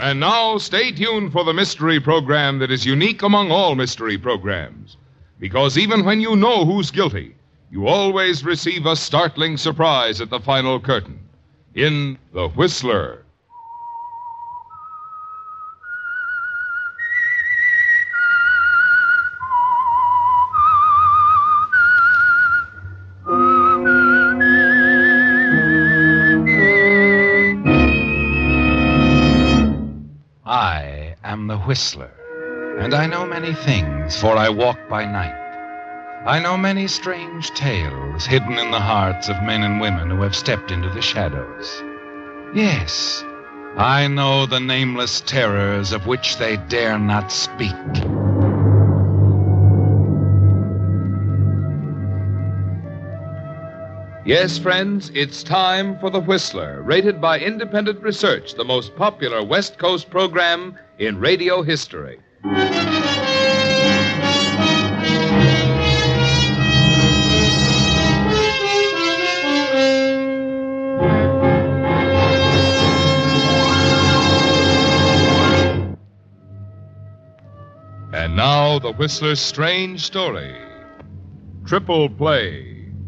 And now, stay tuned for the mystery program that is unique among all mystery programs. Because even when you know who's guilty, you always receive a startling surprise at the final curtain. In The Whistler. I am the Whistler, and I know many things, for I walk by night. I know many strange tales hidden in the hearts of men and women who have stepped into the shadows. Yes, I know the nameless terrors of which they dare not speak. Yes, friends, it's time for The Whistler, rated by independent research, the most popular West Coast program in radio history. And now, The Whistler's strange story. Triple Play.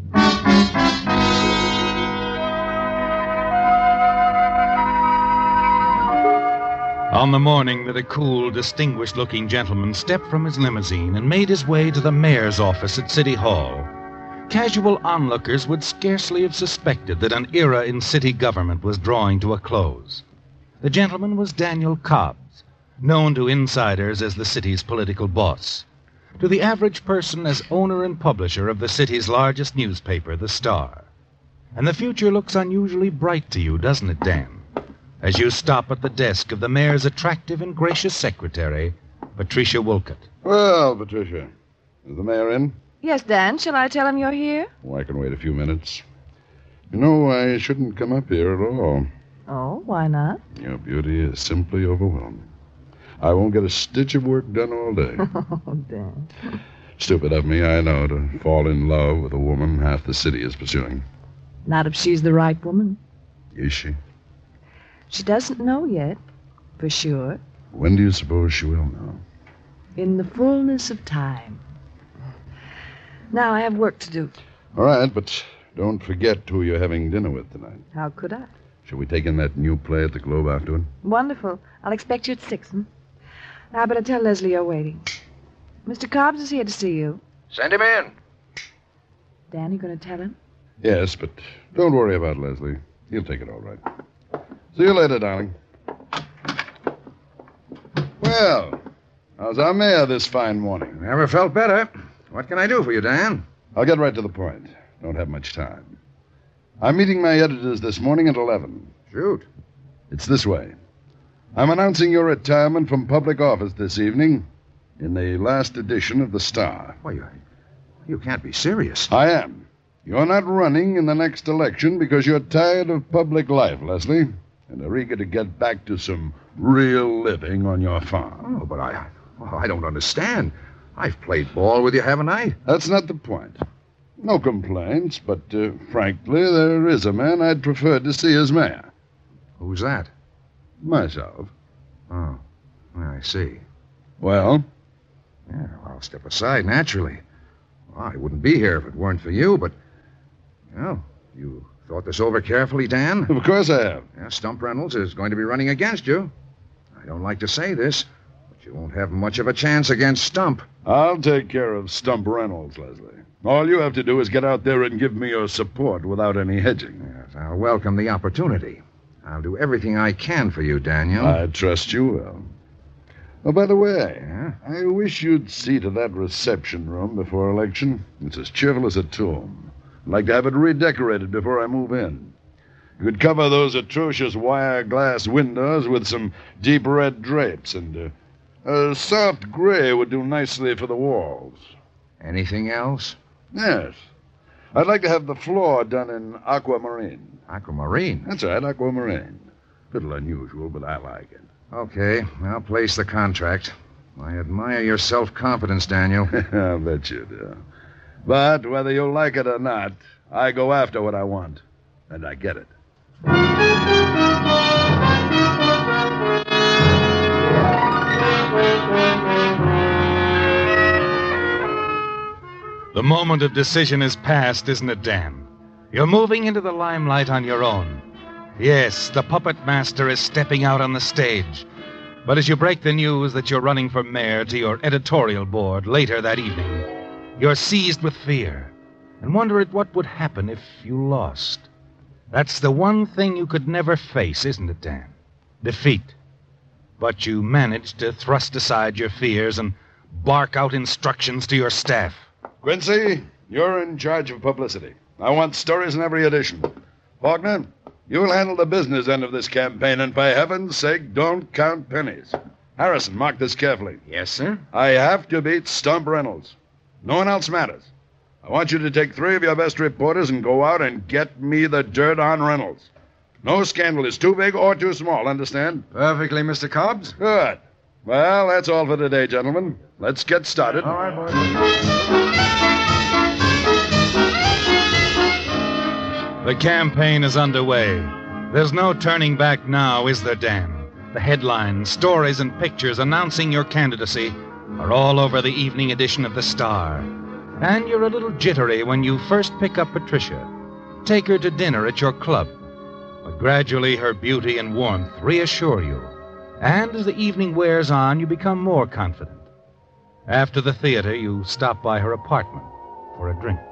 On the morning that a cool, distinguished-looking gentleman stepped from his limousine and made his way to the mayor's office at City Hall, casual onlookers would scarcely have suspected that an era in city government was drawing to a close. The gentleman was Daniel Cobbs, known to insiders as the city's political boss, to the average person as owner and publisher of the city's largest newspaper, The Star. And the future looks unusually bright to you, doesn't it, Dan? As you stop at the desk of the mayor's attractive and gracious secretary, Patricia Wolcott. Well, Patricia, is the mayor in? Yes, Dan. Shall I tell him you're here? Oh, I can wait a few minutes. You know, I shouldn't come up here at all. Oh, why not? Your beauty is simply overwhelming. I won't get a stitch of work done all day. Oh, Dan. Stupid of me, I know, to fall in love with a woman half the city is pursuing. Not if she's the right woman. Is she? She doesn't know yet, for sure. When do you suppose she will know? In the fullness of time. Now I have work to do. All right, but don't forget who you're having dinner with tonight. How could I? Shall we take in that new play at the Globe afterward? Wonderful. I'll expect you at 6. Now I better tell Leslie you're waiting. Mr. Cobbs is here to see you. Send him in. Dan, you going to tell him? Yes, but don't worry about Leslie. He'll take it all right. See you later, darling. Well, how's our mayor this fine morning? Never felt better. What can I do for you, Dan? I'll get right to the point. Don't have much time. I'm meeting my editors this morning at 11. Shoot. It's this way. I'm announcing your retirement from public office this evening in the last edition of The Star. Why, you can't be serious. I am. You're not running in the next election because you're tired of public life, Leslie, and are eager to get back to some real living on your farm. Oh, but I don't understand. I've played ball with you, haven't I? That's not the point. No complaints, but frankly, there is a man I'd prefer to see as mayor. Who's that? Myself. Oh, I see. Well? Yeah, I'll step aside, naturally. Well, I wouldn't be here if it weren't for you, but... Well, you thought this over carefully, Dan? Of course I have. Yeah, Stump Reynolds is going to be running against you. I don't like to say this, but you won't have much of a chance against Stump. I'll take care of Stump Reynolds, Leslie. All you have to do is get out there and give me your support without any hedging. Yes, I'll welcome the opportunity. I'll do everything I can for you, Daniel. I trust you will. Oh, by the way, Yeah? I wish you'd see to that reception room before election. It's as cheerful as a tomb. I'd like to have it redecorated before I move in. You could cover those atrocious wire glass windows with some deep red drapes, and a soft gray would do nicely for the walls. Anything else? Yes. I'd like to have the floor done in aquamarine. Aquamarine? That's right, aquamarine. A little unusual, but I like it. Okay, I'll place the contract. I admire your self-confidence, Daniel. I'll bet you do. But whether you like it or not, I go after what I want, and I get it. moment of decision is past, isn't it, Dan? You're moving into the limelight on your own. Yes, the puppet master is stepping out on the stage. But as you break the news that you're running for mayor to your editorial board later that evening, you're seized with fear and wonder at what would happen if you lost. That's the one thing you could never face, isn't it, Dan? Defeat. But you managed to thrust aside your fears and bark out instructions to your staff. Quincy, you're in charge of publicity. I want stories in every edition. Faulkner, you'll handle the business end of this campaign, and for heaven's sake, don't count pennies. Harrison, mark this carefully. Yes, sir. I have to beat Stump Reynolds. No one else matters. I want you to take 3 of your best reporters and go out and get me the dirt on Reynolds. No scandal is too big or too small, understand? Perfectly, Mr. Cobbs. Good. Well, that's all for today, gentlemen. Let's get started. All right, boys. The campaign is underway. There's no turning back now, is there, Dan? The headlines, stories, and pictures announcing your candidacy are all over the evening edition of The Star. And you're a little jittery when you first pick up Patricia. Take her to dinner at your club. But gradually her beauty and warmth reassure you. And as the evening wears on, you become more confident. After the theater, you stop by her apartment for a drink.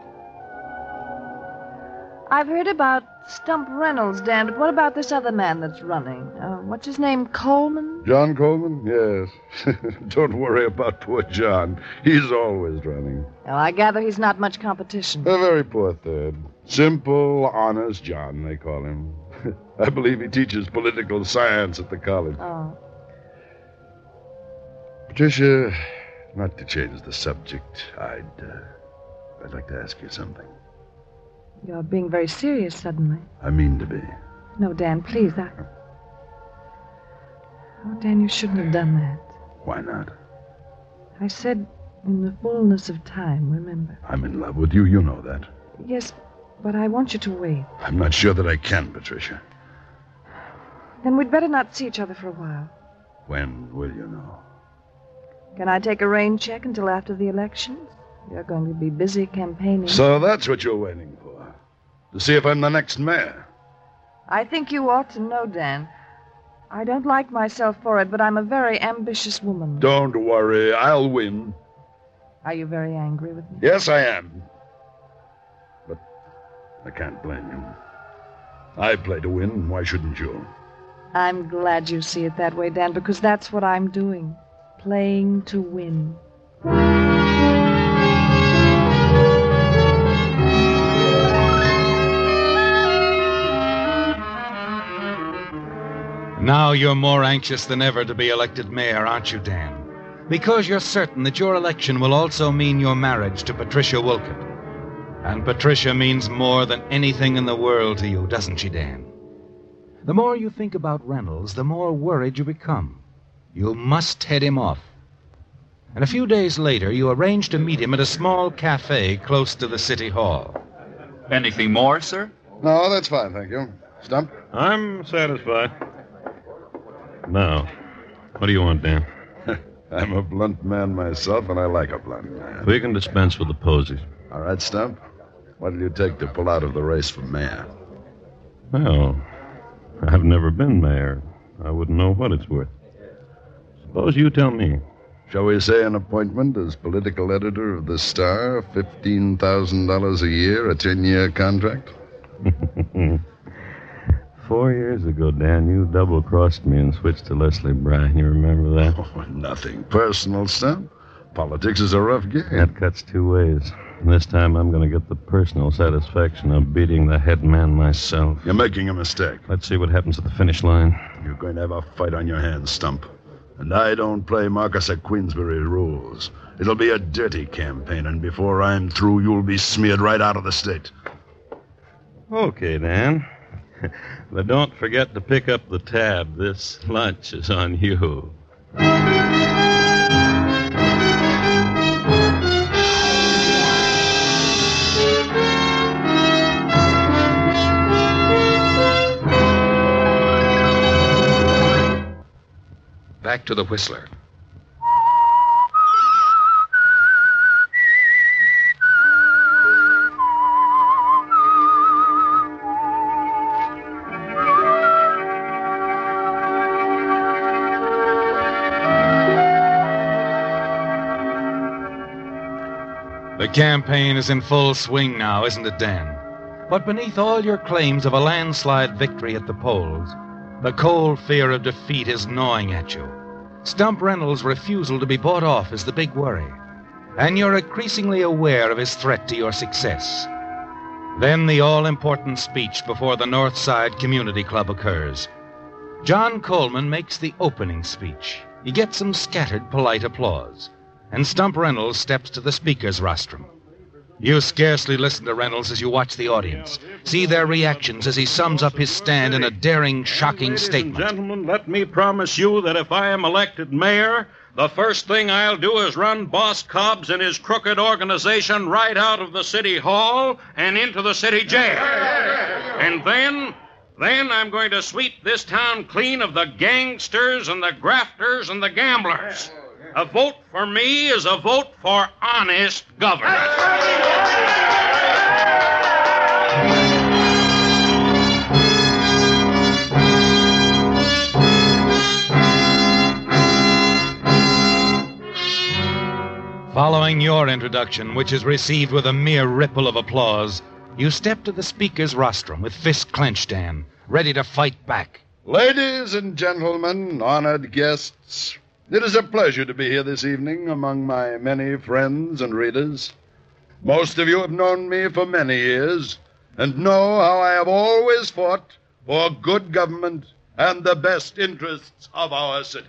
I've heard about Stump Reynolds, Dan, but what about this other man that's running? What's his name, Coleman? John Coleman? Yes. Don't worry about poor John. He's always running. Well, I gather he's not much competition. A very poor third. Simple, honest John, they call him. I believe he teaches political science at the college. Oh. Patricia, not to change the subject, I'd like to ask you something. You're being very serious suddenly. I mean to be. No, Dan, please. Oh, Dan, you shouldn't have done that. Why not? I said in the fullness of time, remember? I'm in love with you. You know that. Yes, but I want you to wait. I'm not sure that I can, Patricia. Then we'd better not see each other for a while. When will you know? Can I take a rain check until after the elections? You're going to be busy campaigning. So that's what you're waiting for? To see if I'm the next mayor? I think you ought to know, Dan. I don't like myself for it, but I'm a very ambitious woman. Don't worry. I'll win. Are you very angry with me? Yes, I am. But I can't blame you. I play to win. Why shouldn't you? I'm glad you see it that way, Dan, because that's what I'm doing. Playing to win. Now you're more anxious than ever to be elected mayor, aren't you, Dan? Because you're certain that your election will also mean your marriage to Patricia Wolcott. And Patricia means more than anything in the world to you, doesn't she, Dan? The more you think about Reynolds, the more worried you become. You must head him off. And a few days later, you arrange to meet him at a small cafe close to the city hall. Anything more, sir? No, that's fine, thank you. Stump? I'm satisfied. Now, what do you want, Dan? I'm a blunt man myself, and I like a blunt man. We can dispense with the posies. All right, Stump. What'll you take to pull out of the race for mayor? Well, I've never been mayor. I wouldn't know what it's worth. Suppose you tell me. Shall we say an appointment as political editor of the Star, $15,000 a year, a 10-year contract? 4 years ago, Dan, you double-crossed me and switched to Leslie Bryan. You remember that? Oh, nothing personal, Stump. Politics is a rough game. That cuts 2 ways. This time I'm going to get the personal satisfaction of beating the head man myself. You're making a mistake. Let's see what happens at the finish line. You're going to have a fight on your hands, Stump. And I don't play Marcus of Queensbury rules. It'll be a dirty campaign, and before I'm through, you'll be smeared right out of the state. Okay, Dan. But don't forget to pick up the tab. This lunch is on you. Back to the Whistler. campaign is in full swing now, isn't it, Dan? But beneath all your claims of a landslide victory at the polls, the cold fear of defeat is gnawing at you. Stump Reynolds' refusal to be bought off is the big worry, and you're increasingly aware of his threat to your success. Then the all-important speech before the Northside Community Club occurs. John Coleman makes the opening speech. He gets some scattered polite applause, and Stump Reynolds steps to the speaker's rostrum. You scarcely listen to Reynolds as you watch the audience. See their reactions as he sums up his stand in a daring, shocking statement. Ladies and gentlemen, let me promise you that if I am elected mayor, the first thing I'll do is run Boss Cobbs and his crooked organization right out of the city hall and into the city jail. And then I'm going to sweep this town clean of the gangsters and the grafters and the gamblers. A vote for me is a vote for honest government. Following your introduction, which is received with a mere ripple of applause, you step to the speaker's rostrum with fists clenched, Dan, ready to fight back. Ladies and gentlemen, honored guests, it is a pleasure to be here this evening among my many friends and readers. Most of you have known me for many years and know how I have always fought for good government and the best interests of our city.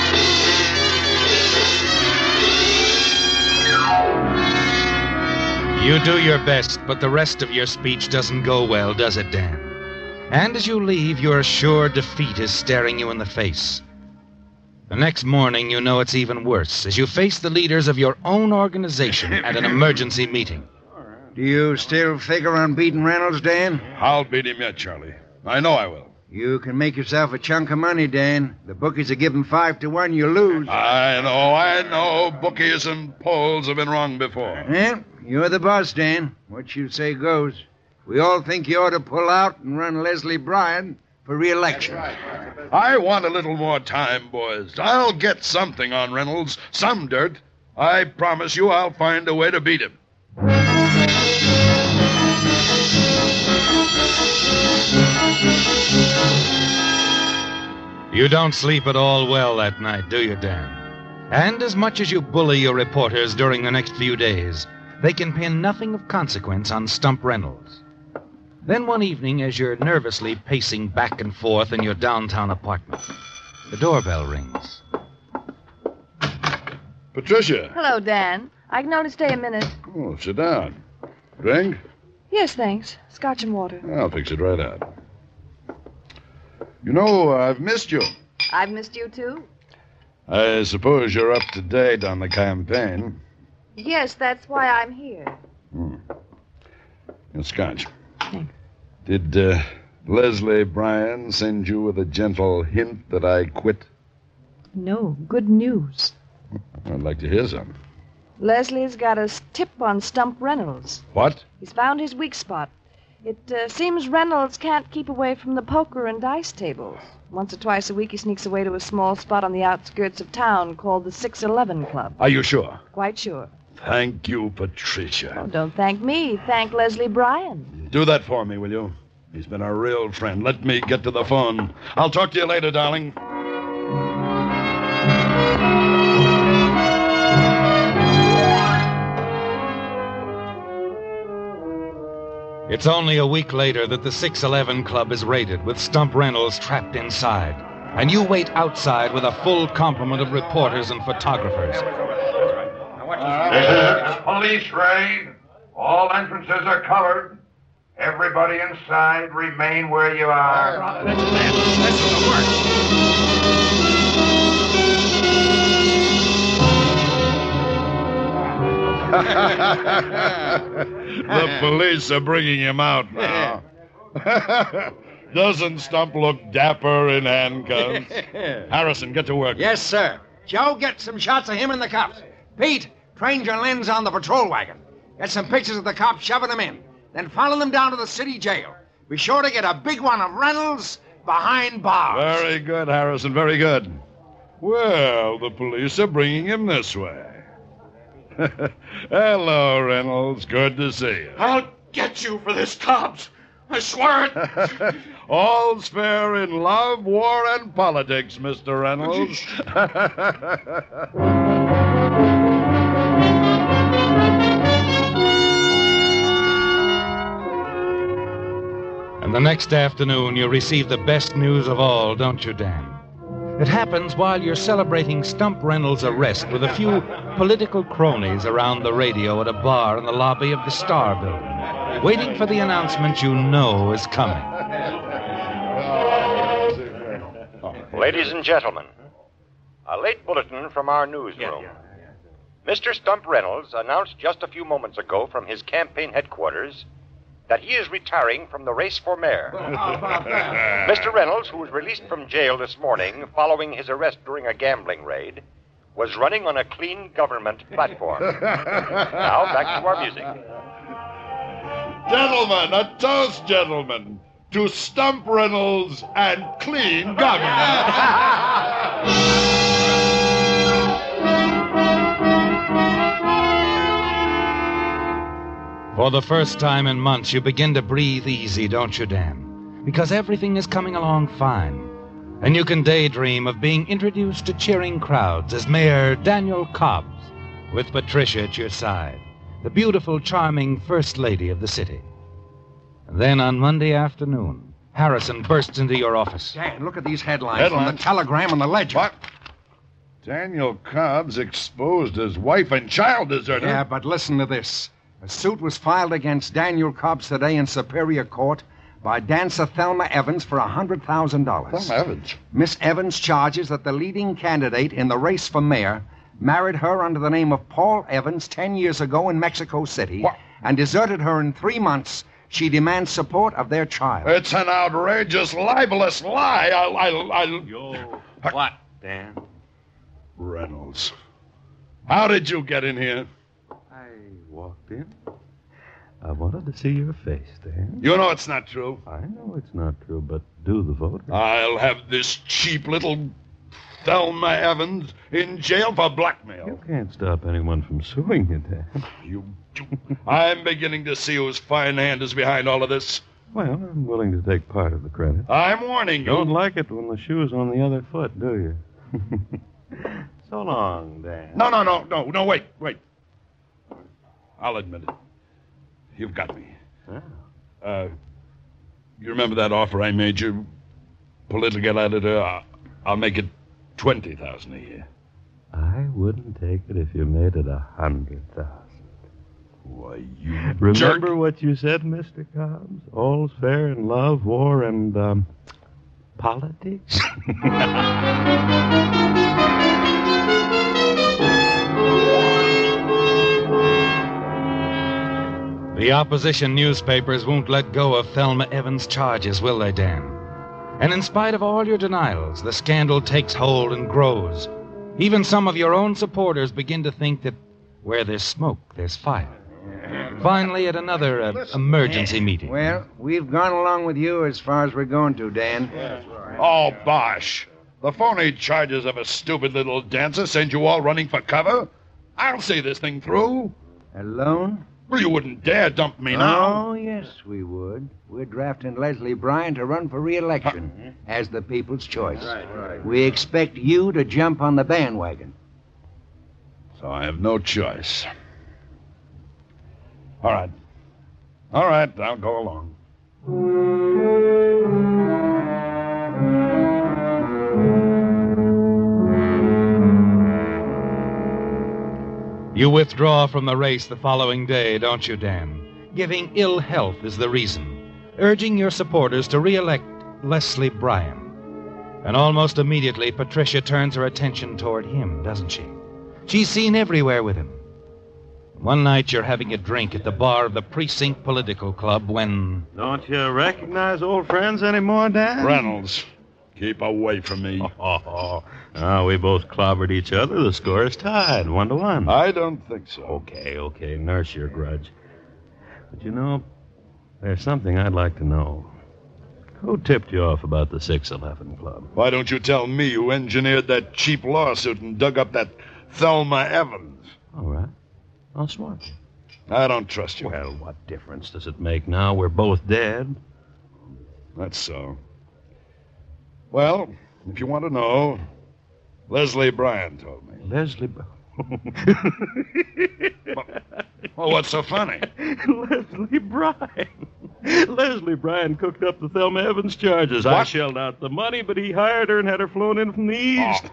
You do your best, but the rest of your speech doesn't go well, does it, Dan? And as you leave, your sure defeat is staring you in the face. The next morning, you know it's even worse, as you face the leaders of your own organization at an emergency meeting. Do you still figure on beating Reynolds, Dan? I'll beat him yet, Charlie. I know I will. You can make yourself a chunk of money, Dan. The bookies are giving 5 to 1, you lose. I know. Bookies and polls have been wrong before. Well, you're the boss, Dan. What you say goes. We all think you ought to pull out and run Leslie Bryan for re-election. I want a little more time, boys. I'll get something on Reynolds, some dirt. I promise you I'll find a way to beat him. You don't sleep at all well that night, do you, Dan? And as much as you bully your reporters during the next few days, they can pin nothing of consequence on Stump Reynolds. Then one evening, as you're nervously pacing back and forth in your downtown apartment, the doorbell rings. Patricia. Hello, Dan. I can only stay a minute. Oh, sit down. Drink? Yes, thanks. Scotch and water. I'll fix it right out. You know, I've missed you. I've missed you, too. I suppose you're up to date on the campaign. Yes, that's why I'm here. Scotch. Thanks. Did Leslie Bryan send you with a gentle hint that I quit? No, good news. I'd like to hear some. Leslie's got a tip on Stump Reynolds. What? He's found his weak spot. It seems Reynolds can't keep away from the poker and dice tables. Once or twice a week he sneaks away to a small spot on the outskirts of town called the 611 Club. Are you sure? Quite sure. Thank you, Patricia. Oh, don't thank me. Thank Leslie Bryan. Do that for me, will you? He's been a real friend. Let me get to the phone. I'll talk to you later, darling. It's only a week later that the 611 Club is raided, with Stump Reynolds trapped inside. And you wait outside with a full complement of reporters and photographers. This is a police raid. All entrances are covered. Everybody inside, remain where you are. The police are bringing him out now. Doesn't Stump look dapper in handcuffs? Harrison, get to work. Yes, sir. Joe, get some shots of him and the cops. Pete, train your lens on the patrol wagon. Get some pictures of the cops shoving them in. Then follow them down to the city jail. Be sure to get a big one of Reynolds behind bars. Very good, Harrison, very good. Well, the police are bringing him this way. Hello, Reynolds. Good to see you. I'll get you for this, Cobbs. I swear it. All's fair in love, war, and politics, Mr. Reynolds. And the next afternoon, you receive the best news of all, don't you, Dan? It happens while you're celebrating Stump Reynolds' arrest with a few political cronies around the radio at a bar in the lobby of the Star Building, waiting for the announcement you know is coming. Ladies and gentlemen, a late bulletin from our newsroom. Mr. Stump Reynolds announced just a few moments ago from his campaign headquarters that he is retiring from the race for mayor. Mr. Reynolds, who was released from jail this morning following his arrest during a gambling raid, was running on a clean government platform. Now, back to our music. Gentlemen, a toast, gentlemen, to Stump Reynolds and clean government. For the first time in months, you begin to breathe easy, don't you, Dan? Because everything is coming along fine. And you can daydream of being introduced to cheering crowds as Mayor Daniel Cobbs, with Patricia at your side, the beautiful, charming First Lady of the city. And then on Monday afternoon, Harrison bursts into your office. Dan, look at these headlines from the Telegram and the Ledger. What? Daniel Cobbs exposed as wife and child deserter. Yeah, but listen to this. A suit was filed against Daniel Cobbs today in Superior Court by dancer Thelma Evans for $100,000. Thelma Evans? Miss Evans charges that the leading candidate in the race for mayor married her under the name of Paul Evans 10 years ago in Mexico City and deserted her in 3 months. She demands support of their child. It's an outrageous, libelous lie. What, Dan? Reynolds, how did you get in here? I walked in. I wanted to see your face, Dan. You know it's not true. I know it's not true, but do the voter. I'll have this cheap little Thelma Evans in jail for blackmail. You can't stop anyone from suing you, Dan. I'm beginning to see whose fine hand is behind all of this. Well, I'm willing to take part of the credit. I'm warning you. Don't like it when the shoe's on the other foot, do you? So long, Dan. No, wait. I'll admit it. You've got me. You remember that offer I made you? Political editor, I'll make it $20,000 a year. I wouldn't take it if you made it $100,000. Why, you Remember jerk. what you said, Mr. Cobbs? All's fair in love, war, and, politics? The opposition newspapers won't let go of Thelma Evans' charges, will they, Dan? And in spite of all your denials, the scandal takes hold and grows. Even some of your own supporters begin to think that where there's smoke, there's fire. Finally, at another emergency meeting. Well, we've gone along with you as far as we're going to, Dan. Oh, bosh. The phony charges of a stupid little dancer send you all running for cover? I'll see this thing through. Alone? Well, you wouldn't dare dump me now. Oh, yes, we would. We're drafting Leslie Bryan to run for re-election as the people's choice. Right. We expect you to jump on the bandwagon. So I have no choice. All right, I'll go along. You withdraw from the race the following day, don't you, Dan? Giving ill health is the reason, urging your supporters to re-elect Leslie Bryan. And almost immediately, Patricia turns her attention toward him, doesn't she? She's seen everywhere with him. One night you're having a drink at the bar of the Precinct Political Club when... Don't you recognize old friends anymore, Dan? Reynolds, keep away from me. We both clobbered each other. The score is tied, 1-1. I don't think so. Okay. Nurse your grudge. But you know, there's something I'd like to know. Who tipped you off about the 611 Club? Why don't you tell me who engineered that cheap lawsuit and dug up that Thelma Evans? All right. I'll swap you. I don't trust you. Well, what difference does it make now? We're both dead. That's so. Well, if you want to know, Leslie Bryan told me. Leslie... Well, what's so funny? Leslie Bryan. Leslie Bryan cooked up the Thelma Evans charges. What? I shelled out the money, but he hired her and had her flown in from the east.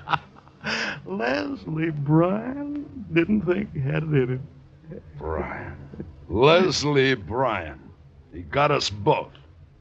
Leslie Bryan didn't think he had it in him. Bryan. Leslie Bryan. He got us both.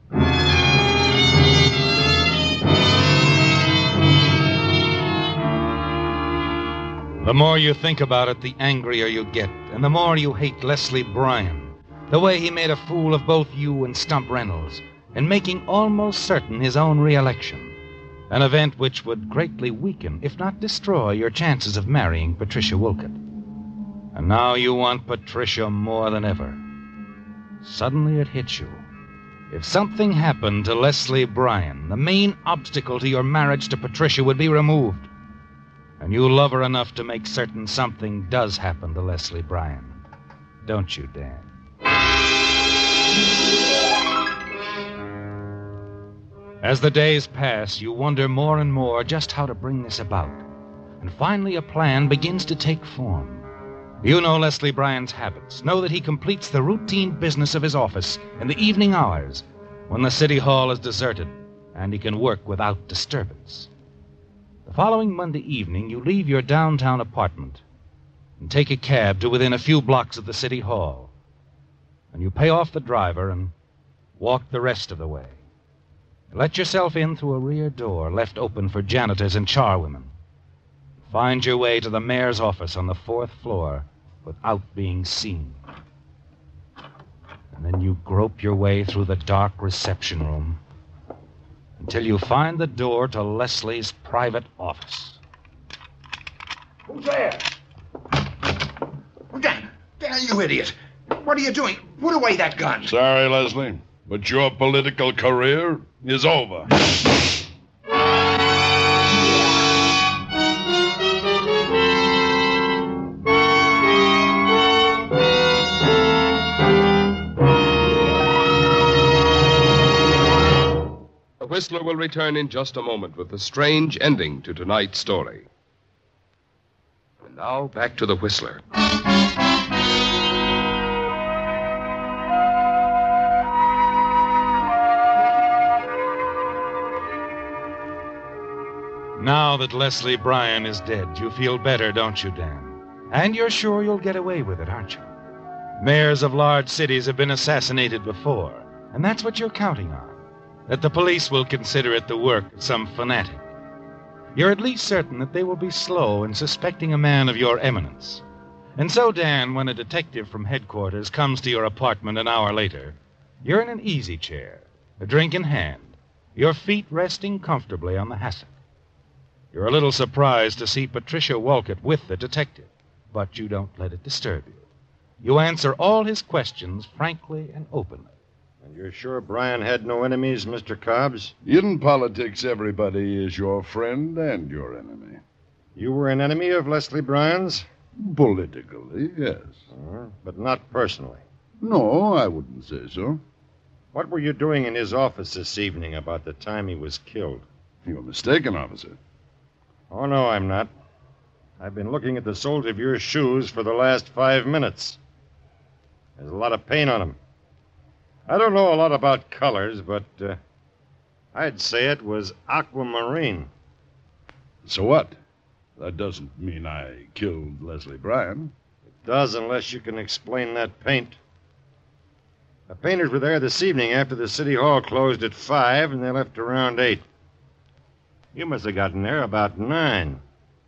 The more you think about it, the angrier you get, and the more you hate Leslie Bryan. The way he made a fool of both you and Stump Reynolds, and making almost certain his own re-election. An event which would greatly weaken, if not destroy, your chances of marrying Patricia Wolcott. And now you want Patricia more than ever. Suddenly it hits you. If something happened to Leslie Bryan, the main obstacle to your marriage to Patricia would be removed. And you love her enough to make certain something does happen to Leslie Bryan. Don't you, Dan? As the days pass, you wonder more and more just how to bring this about. And finally a plan begins to take form. You know Leslie Bryan's habits. Know that he completes the routine business of his office in the evening hours when the city hall is deserted and he can work without disturbance. The following Monday evening, you leave your downtown apartment and take a cab to within a few blocks of the city hall. And you pay off the driver and walk the rest of the way. Let yourself in through a rear door left open for janitors and charwomen. Find your way to the mayor's office on the 4th floor without being seen. And then you grope your way through the dark reception room until you find the door to Leslie's private office. Who's there? Dan, you idiot. What are you doing? Put away that gun. Sorry, Leslie, but your political career is over. The Whistler will return in just a moment with a strange ending to tonight's story. And now, back to the Whistler. Now that Leslie Bryan is dead, you feel better, don't you, Dan? And you're sure you'll get away with it, aren't you? Mayors of large cities have been assassinated before, and that's what you're counting on. That the police will consider it the work of some fanatic. You're at least certain that they will be slow in suspecting a man of your eminence. And so, Dan, when a detective from headquarters comes to your apartment an hour later, you're in an easy chair, a drink in hand, your feet resting comfortably on the hassock. You're a little surprised to see Patricia Wolcott with the detective, but you don't let it disturb you. You answer all his questions frankly and openly. And you're sure Bryan had no enemies, Mr. Cobbs? In politics, everybody is your friend and your enemy. You were an enemy of Leslie Bryan's? Politically, yes. But not personally. No, I wouldn't say so. What were you doing in his office this evening about the time he was killed? You're mistaken, officer. Oh, no, I'm not. I've been looking at the soles of your shoes for the last 5 minutes. There's a lot of paint on them. I don't know a lot about colors, but I'd say it was aquamarine. So what? That doesn't mean I killed Leslie Bryan. It does, unless you can explain that paint. The painters were there this evening after the city hall closed at 5, and they left around 8. You must have gotten there about 9.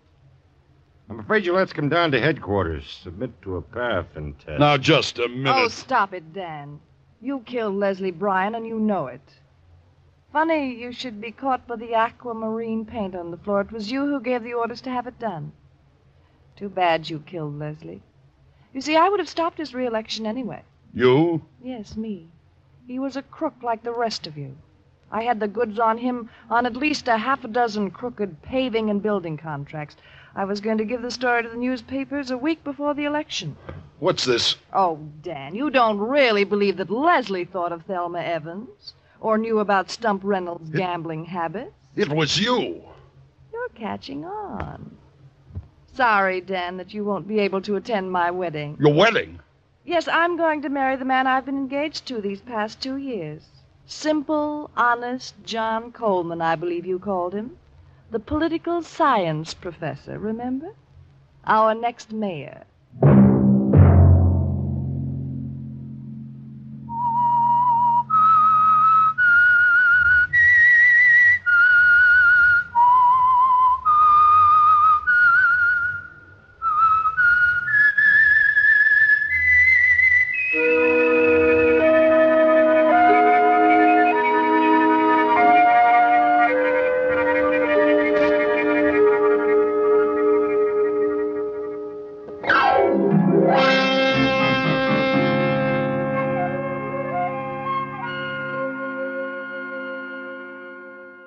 I'm afraid you'll have to come down to headquarters, submit to a paraffin test. Now, just a minute. Oh, stop it, Dan. You killed Leslie Bryan, and you know it. Funny you should be caught by the aquamarine paint on the floor. It was you who gave the orders to have it done. Too bad you killed Leslie. You see, I would have stopped his re-election anyway. You? Yes, me. He was a crook like the rest of you. I had the goods on him on at least a half a dozen crooked paving and building contracts. I was going to give the story to the newspapers a week before the election. What's this? Oh, Dan, you don't really believe that Leslie thought of Thelma Evans or knew about Stump Reynolds' gambling habits? It was you. You're catching on. Sorry, Dan, that you won't be able to attend my wedding. Your wedding? Yes, I'm going to marry the man I've been engaged to these past 2 years. Simple, honest John Coleman, I believe you called him. The political science professor, remember? Our next mayor.